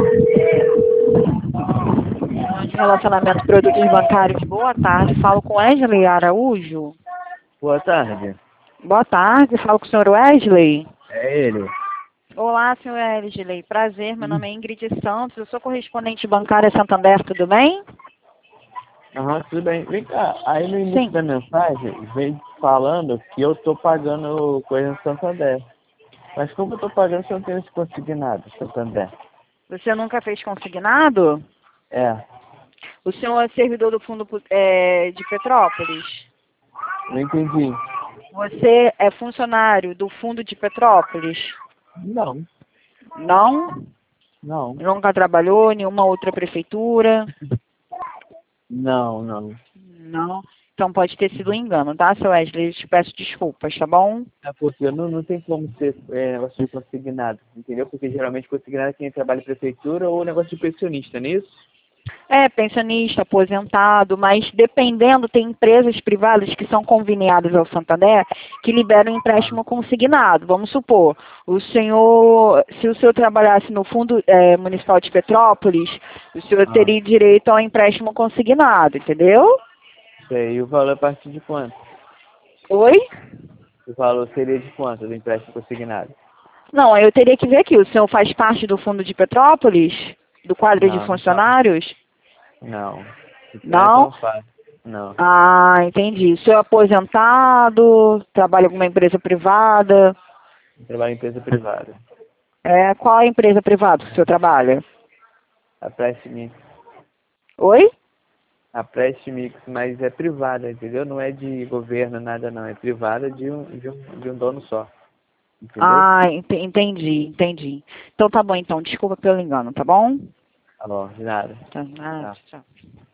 De relacionamento de produtos bancários, boa tarde. Falo com Wesley Araújo. Boa tarde. Boa tarde, falo com o senhor Wesley. É ele. Olá, senhor Wesley. Prazer, meu nome é Ingrid Santos. Eu sou correspondente bancária Santander, tudo bem? Aham, tudo bem. Vem cá, aí no início Sim. da mensagem veio falando que eu tô pagando coisa no Santander. Mas como eu tô pagando se eu não tenho esse consignado, Santander? Você nunca fez consignado? É, O senhor é servidor do Fundo de Petrópolis? não entendi. Você é funcionário do Fundo de Petrópolis? Não, Não? não, Nunca trabalhou em nenhuma outra prefeitura? não. Não. Então pode ter sido um engano, tá, seu Wesley? Eu te peço desculpas, tá bom? É porque não tem como ser negócio de consignado, entendeu? Porque geralmente consignado é quem trabalha em prefeitura ou negócio de pensionista, não é isso? É, pensionista, aposentado, mas dependendo, tem empresas privadas que são conveniadas ao Santander que liberam empréstimo consignado. Vamos supor, se o senhor trabalhasse no Fundo Municipal de Petrópolis, o senhor Ah, teria direito ao empréstimo consignado, entendeu? sei. E o valor é a partir de quanto? Oi? O valor seria de quanto do empréstimo consignado? Não, eu teria que ver aqui. O senhor faz parte do Fundo de Petrópolis? Do quadro de Não faz. funcionários? Não. Isso não é Não? tão fácil. Não. Ah, entendi. O senhor é aposentado? Trabalha em alguma empresa privada? Eu trabalho em empresa privada. Qual é a empresa privada que o senhor trabalha? A Prestmix. Oi? A Prestmix, mas é privada, entendeu? Não é de governo, nada não. É privada de um dono só. Entendeu? Ah, entendi. Então tá bom, então. Desculpa pelo engano, tá bom? Tá bom, de nada. Tá, Tá. tchau.